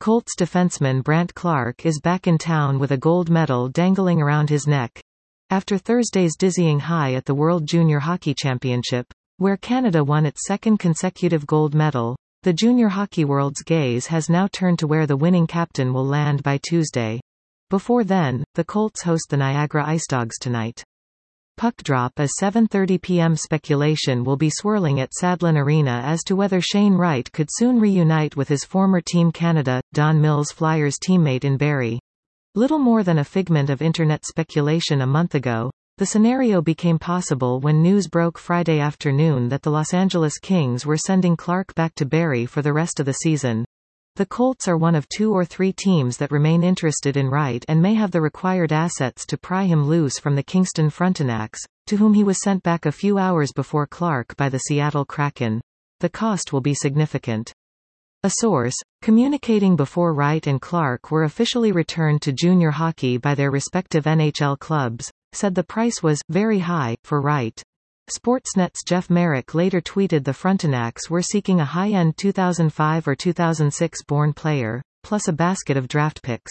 Colts defenseman Brandt Clarke is back in town with a gold medal dangling around his neck. After Thursday's dizzying high at the World Junior Hockey Championship, where Canada won its second consecutive gold medal, the junior hockey world's gaze has now turned to where the winning captain will land by Tuesday. Before then, the Colts host the Niagara Icedogs tonight. Puck drop as 7:30 p.m. Speculation will be swirling at Sadlon Arena as to whether Shane Wright could soon reunite with his former Team Canada, Don Mills Flyers teammate in Barrie. Little more than a figment of internet speculation a month ago, the scenario became possible when news broke Friday afternoon that the Los Angeles Kings were sending Clarke back to Barrie for the rest of the season. The Colts are one of 2 or 3 teams that remain interested in Wright and may have the required assets to pry him loose from the Kingston Frontenacs, to whom he was sent back a few hours before Clarke by the Seattle Kraken. The cost will be significant. A source, communicating before Wright and Clarke were officially returned to junior hockey by their respective NHL clubs, said the price was very high for Wright. Sportsnet's Jeff Merrick later tweeted the Frontenacs were seeking a high-end 2005 or 2006-born player, plus a basket of draft picks.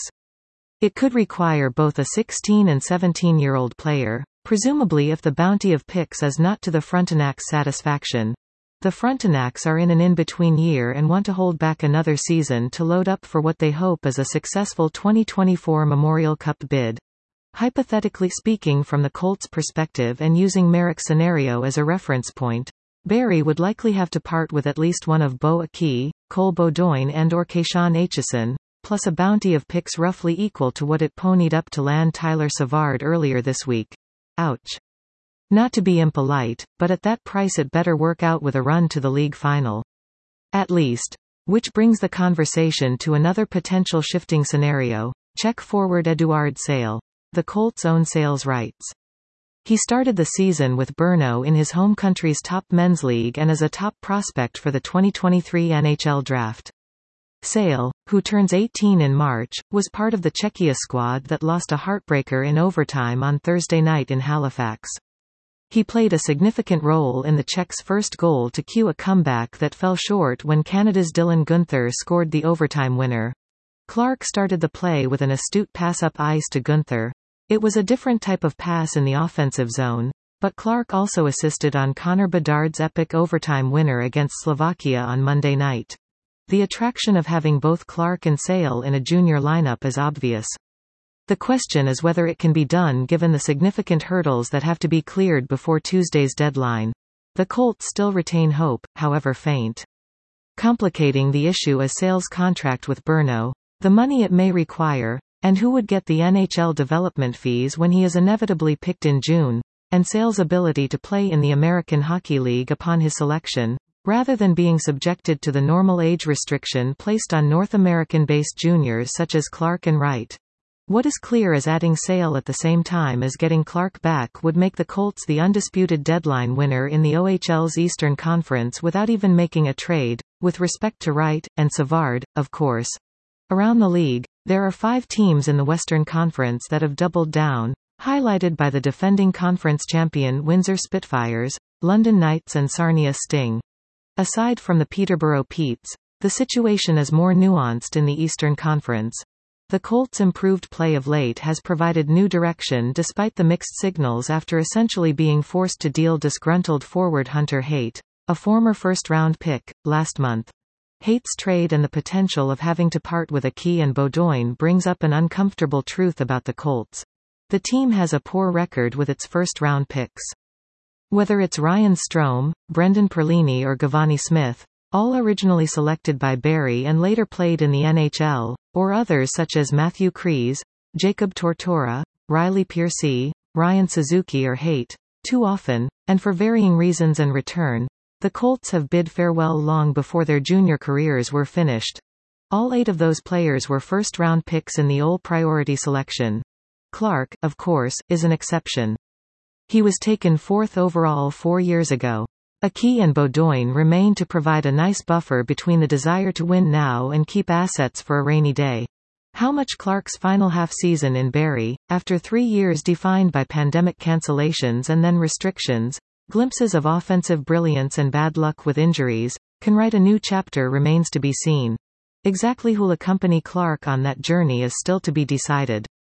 It could require both a 16- and 17-year-old player, presumably if the bounty of picks is not to the Frontenacs' satisfaction. The Frontenacs are in an in-between year and want to hold back another season to load up for what they hope is a successful 2024 Memorial Cup bid. Hypothetically speaking, from the Colts' perspective and using Merrick's scenario as a reference point, Barrie would likely have to part with at least one of Bo Aki, Cole Beaudoin and/or Keyshawn Aitchison, plus a bounty of picks roughly equal to what it ponied up to land Tyler Savard earlier this week. Ouch. Not to be impolite, but at that price it better work out with a run to the league final. At least. Which brings the conversation to another potential shifting scenario. Check forward Eduard Sale. The Colts own Sale's rights. He started the season with Brno in his home country's top men's league and is a top prospect for the 2023 NHL draft. Sale, who turns 18 in March, was part of the Czechia squad that lost a heartbreaker in overtime on Thursday night in Halifax. He played a significant role in the Czechs' first goal to cue a comeback that fell short when Canada's Dylan Guenther scored the overtime winner. Clarke started the play with an astute pass up ice to Guenther. It was a different type of pass in the offensive zone, but Clarke also assisted on Connor Bedard's epic overtime winner against Slovakia on Monday night. The attraction of having both Clarke and Sale in a junior lineup is obvious. The question is whether it can be done given the significant hurdles that have to be cleared before Tuesday's deadline. The Colts still retain hope, however faint. Complicating the issue is Sale's contract with Brno, the money it may require, and who would get the NHL development fees when he is inevitably picked in June, and Sale's ability to play in the American Hockey League upon his selection, rather than being subjected to the normal age restriction placed on North American-based juniors such as Clarke and Wright. What is clear is adding Sale at the same time as getting Clarke back would make the Colts the undisputed deadline winner in the OHL's Eastern Conference without even making a trade, with respect to Wright, and Savard, of course. Around the league, there are 5 teams in the Western Conference that have doubled down, highlighted by the defending conference champion Windsor Spitfires, London Knights and Sarnia Sting. Aside from the Peterborough Petes, the situation is more nuanced in the Eastern Conference. The Colts' improved play of late has provided new direction despite the mixed signals after essentially being forced to deal disgruntled forward Hunter Haight, a former first-round pick, last month. Haight's trade and the potential of having to part with Aki and Beaudoin brings up an uncomfortable truth about the Colts. The team has a poor record with its first-round picks. Whether it's Ryan Strome, Brendan Perlini or Gavani Smith, all originally selected by Barrie and later played in the NHL, or others such as Matthew Kreis, Jacob Tortora, Riley Piercy, Ryan Suzuki or Haight, too often, and for varying reasons and return, the Colts have bid farewell long before their junior careers were finished. All 8 of those players were first-round picks in the OL priority selection. Clarke, of course, is an exception. He was taken 4th overall 4 years ago. Aki and Beaudoin remain to provide a nice buffer between the desire to win now and keep assets for a rainy day. How much Clarke's final half-season in Barrie, after 3 years defined by pandemic cancellations and then restrictions, glimpses of offensive brilliance and bad luck with injuries, can write a new chapter remains to be seen. Exactly who'll accompany Clark on that journey is still to be decided.